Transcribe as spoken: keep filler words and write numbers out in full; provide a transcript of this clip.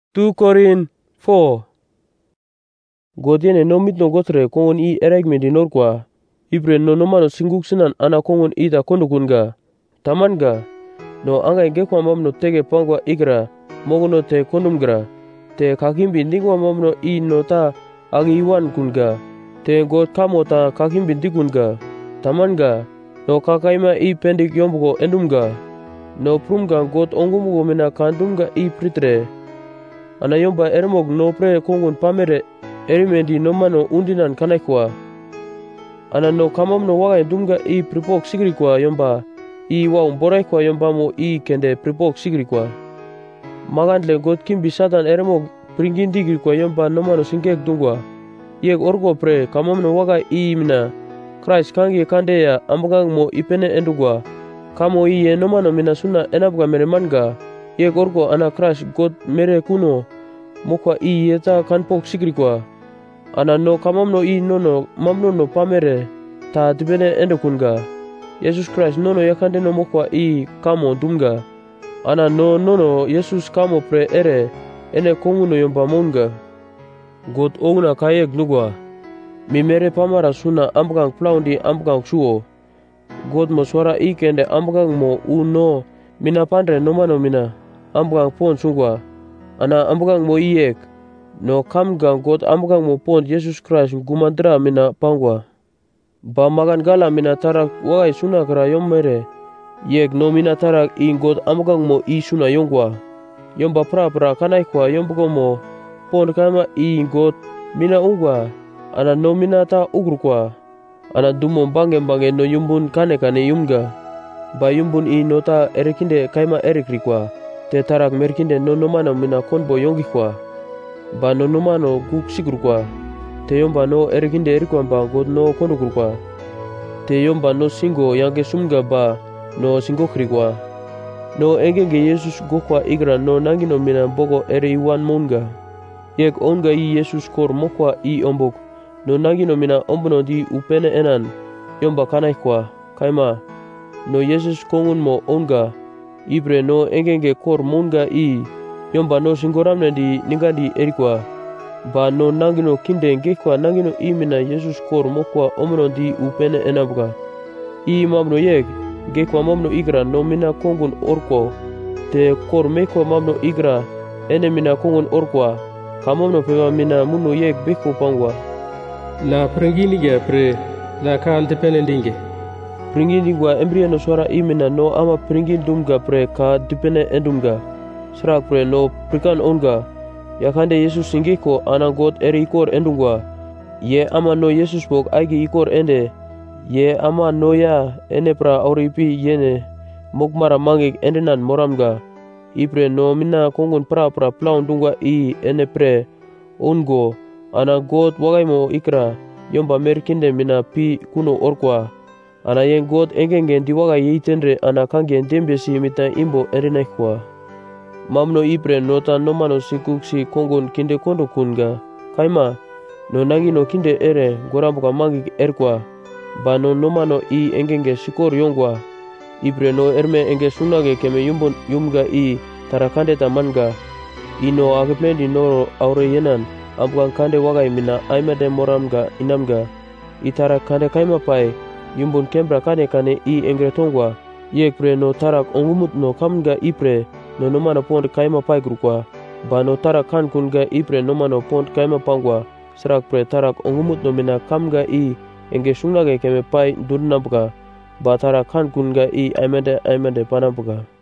tu Korin four. God yene no mitno gotre kongon i erek me dinorkwa. Ibre no nomano singuk sinan ana kongon ita kondukunga. Tamanga. No anga ingekwa mamno tege pangwa igra. Mogono te kondumgra. Te kakimbi ningwa mamno i no ta agi iwan kunga. Te God kamo ta kakimbi dikunga. Tamanga. No kakaima i pendik yombuko endumga. No prumga God ongumugo mena kandumga i pritre. Ana yomba ermog no pre kongon pamere erimendi nomano undinan kanaikwa. Ana no kamam no wagai dumga i pripok sigrikwa yomba i waum boraikwa yomba mo i kende pripok sigrikwa. Magandle God kimbi satan ermog pringin digrikwa yomba nomano singek dungwa. Yeg orgo pre kamam no wagai i mina Christ kangi kandeya ambagang mo ipene endugwa. Kamo i ye nomano mina suna enabga meremanga. Yeg orgo ana Christ God mere kuno mokwa i yeta kanpok sigrikwa. Ana no kamamno i nono mamno no pamere ta dibene endokunga. Jesus Christ nono yakande no mokwa i kamo dumga. Ana no nono Jesus kamo pre ere ene konguno yomba monga. God oguna kayeg nugwa. Mi mere pamara suna ambagang plaundi ambagang suo. God mo suara i kende ambagang mo u no mina pandre nomano mina ambagang pon sungwa. Ana ambagang mo i yek. No kamgang God ambagang mo pon Jesus Christ gumandra mina pangwa. Ba magan gala mina tarak wagai suna kara yommere. Yek no mina tarak i God ambagang mo i suna yongwa. Yomba pra pra kanaikwa yombago mo pon kama i God mina ungwa. Ana no mina ta ugrukwa. Ana dumo bange bange no yumbun kane kane yumga. Ba yumbun i no ta erekinde kaima erikrikwa. Te tarak merkinde no nomano mina konbo yongikwa. Ba no nomano guk sigrukwa. Te yomba no erekinde erikwa ba God no kondukurkwa. Te yomba no singo yange sumga ba no singokrikwa. No engenge Yesus gokwa igra no nangino mina bogo ere iwan monga. Yek onga i Yesus kor mokwa i ombok. No nangino mina ombono di upene enan. Yomba kanaikwa. Kaima. No Yesus kongun mo onga. Ibre no engenge kor monga i. Yomba no singoramne di ningandi erikwa. Ba no nangino kinde ngekwa nangino i mina Yesus kor mokwa ombono di upene enabga. I mamno yeg. Gekwa mamno igra no mina kongun orko. Te kor mekwa mamno igra. Ene mina kongun orkwa. Kamamno pewa mina muno yeg beko pangwa. La pringiniga pre la kal dependinge. Pringindingwa embriya no suara imina no ama pringin dumga pre ka dipene endumga. Srak pre no prikan onga. Yakande Yesus singiko ana God eri ikor endungwa. Ye ama no Yesus bok aigi ikor ende. Ye ama no ya ene pra auripi yene mokmara mangik endenan moramga. Ipre no mina kongun pra pra plaun dungwa i ene pre ongo. Ana God wagai mo ikra yomba merkinde mina pi kuno orkwa. Ana yen God engenge di wagai yeitenre ana kangen dembesi mita imbo erenaikwa. Mamno ipre nota nomano sikuksi kongon kinde kondo kunga. Kaima no nangino kinde ere gorambuka mangik erkwa. Ba no nomano i engenge sikor yongwa. Ipre no erme enge sunage keme yumbon yumga i tarakande tamanga. Ino ageplendi no aure yenan. Ambukan kande wagai mina aimade moramga inamga. Itara kande kaima pai. Yumbun kembra kane kane i engretongwa. Yek pre no tarak ongumut no kamga ipre. No nomano pond kaima pai grukwa. Ba no tarak kan kunga ipre nomano pond kaima pangwa. Serak pre tarak ongumut no mina kamga i. Enge sunage keme pai durnambuka. Ba tarak kan kunga i aimade aimade panambuka.